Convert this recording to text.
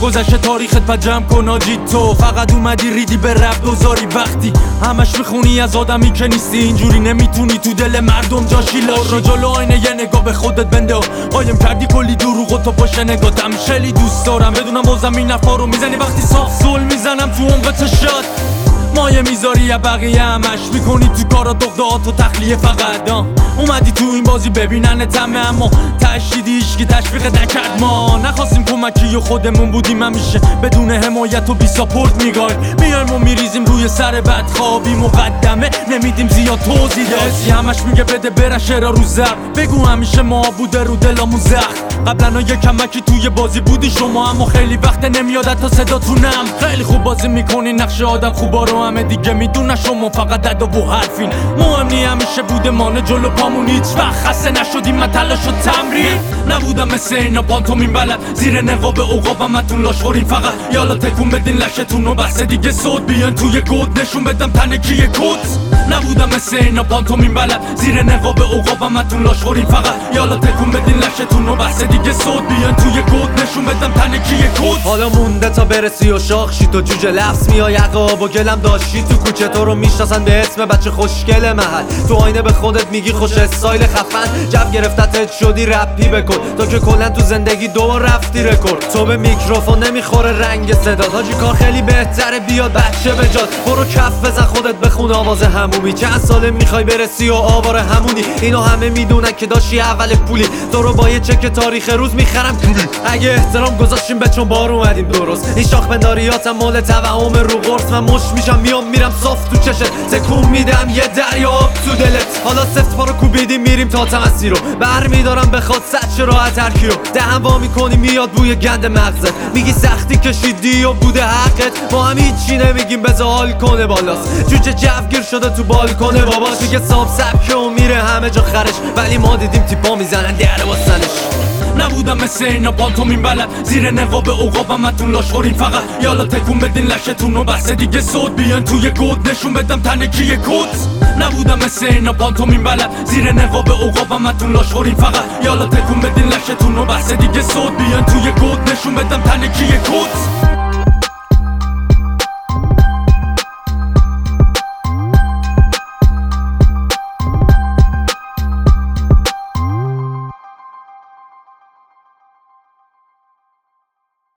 گذشته تاریخت پا جمع کن آجی تو فقط اومدی ریدی به رب دوزاری وقتی همش میخونی از آدمی که نیستی اینجوری نمیتونی تو دل مردم جاشی لاشی جلو آینه یه نگاه به خودت بنده قایم کردی کلی دروغ و تو پشت نگاتم خیلی دوست دارم بدونم بازم این حرفا رو میزنی وقتی صاف زل میزنم تو عمق چشات مایه میذاری یا بقیه همش میکنی تو کارا دغدغات و تخلیه فقط اومدی تو این بازی ببینن تمه اما تشدیدی ایشکی تشویق نکرد ما نخواستیم کمکی و خودمون بودیم همیشه بدون حمایت و بی ساپورت میایم و میریزیم روی سر بدخوابی مقدمه نمیدیم زیاد توضیح دادی همش میگه بده بره شعرها رو زرد بگو همیشه ما بوده رو دلامون زخم قبلا یه کمکی توی بازی بودی شما اما خیلی وقت نمیاد تا صداتونم خیلی خوب بازی میکنی نقش آدم خوبا رو همه دیگه میدونن شما فقط ادا و حرفین مهم نی همیشه بوده مانه جلو پامون هیچ وقت خسته نشدیم من تلاش و تمرین نبودم مثل اینا پانتومین بلد زیر نقاب عقابم اتون لاش خورین فقط یالا تکون بدین لشتون و بس دیگه صوت بیان توی گود نشون بدم تنه کیه کت نبودم مثل اینا پانتومین بلد زیر نقاب عقابم اتون لاش خورین فقط یالا تکون بدین لشتون و بس دیگه صوت بیان توی گود نشون بدم تنه کیه کت حالا مونده تا برسی و شاخشی تو جوجه لفظ میای عقاب و گلم داشتی تو کوچه تو رو میشناسن به اسم بچه خوشگل محل تو آینه به خودت میگی خوش استایل خفن جو گرفتت شدی رپی بکن تو که کلا تو زندگی دوبار رفتی رکورد تو به میکروفون نمیخوره رنگ صدات حاجی کار خیلی بهتره بیاد بچه بجات برو کف بزن خودت بخون آواز همومی چند ساله میخوای برسی و آوار همونی اینو همه میدونن که داشتی اول پولی تو رو با یه چک تاریخ روز میخرم اگه احترام گذاشتیم به چون بار اومدیم درست این شاخ بنداریاتم مال توهم رو قرص من مش میشم میرم صاف تو چشت تکون میدم یه دریا تو دلت حالا سفت پا رو کوبیدیم میریم تا تمسی رو برمیدارم بخواد سچ راحت هرکیو دهن وا میکنی میاد بوی گند مغزت میگی سختی کشیدی و بوده حقت ما هم هیچی نمیگیم بذار حال کنه بالاست جوجه جوگیر شده تو بالکنه باباش میگه صاحب سبکه و میره همه جا خرش ولی ما دیدیم تیپا میزنن در واسنش نبودم مثل اینا پانتومین بلد زیر نقاب عقابم اتون لاش خورین فقط یالا تکون بدین لشتون و بس دیگه صوت بیان توی گود نشون بدم تنه کیه کت نبودم مثل اینا پانتومین بلد زیر نقاب عقابم اتون لاش خورین فقط یالا تکون بدین لشتون و بس دیگه صوت بیان توی گود نشون بدم تنه کیه کت